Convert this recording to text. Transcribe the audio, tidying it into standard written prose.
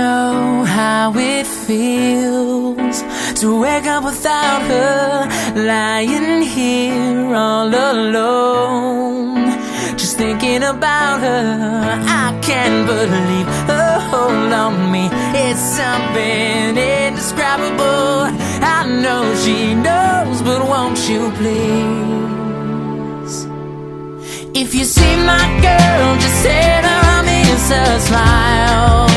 know how it feels to wake up without her, lying here all alone, just thinking about her. I can't believe her hold on me. It's something indescribable. I know she knows, but won't you please? If you see my girl, just say that I miss her smile.